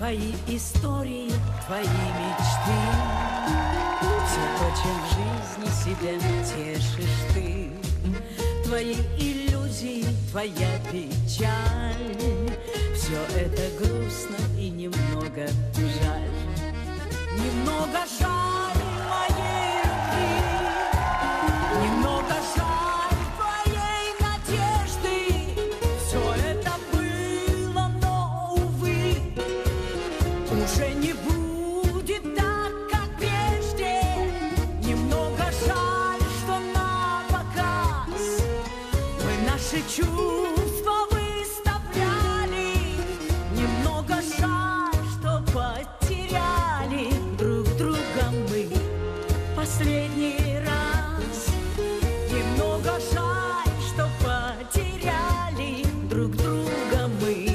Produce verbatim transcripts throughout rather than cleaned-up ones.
Твои истории, твои мечты, все то, чем в жизни себя тешишь ты. Твои иллюзии, твоя печаль, все это грустно и немного жаль. Немного жаль моей любви, немного жаль твоей надежды. Все это было, но, увы, уже не будет так, как прежде. Немного жаль, что на показ мы наши чувства выставляли. Немного жаль, что потеряли друг друга мы последний раз. Немного жаль, что потеряли друг друга мы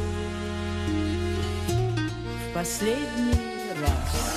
в последний раз.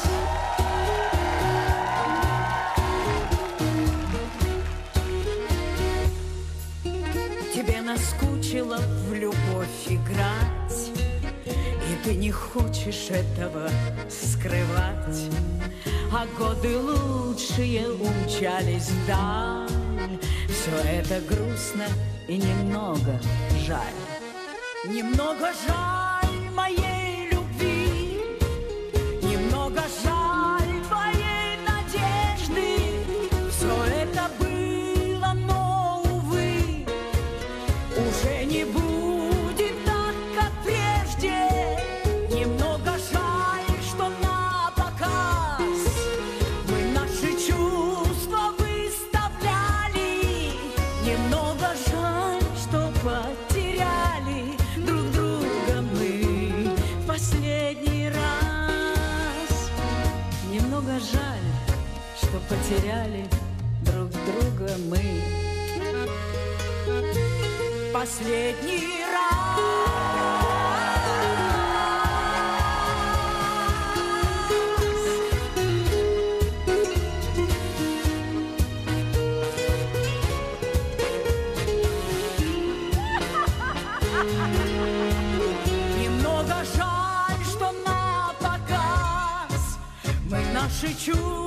Тебе наскучило в любовь играть, и ты не хочешь этого скрывать. А годы лучшие умчались вдаль. Все это грустно и немного жаль. Немного жаль моей любви, немного жаль твоей надежды. Все это было, но, увы, уже не будет так, как прежде. Немного жаль, что на показ мы наши чувства выставляли. Немного жаль, что потеряли друг друга мы в последний раз. Немного жаль, что потеряли друг друга мы последний раз. Немного жаль, что на показ мы наши чувства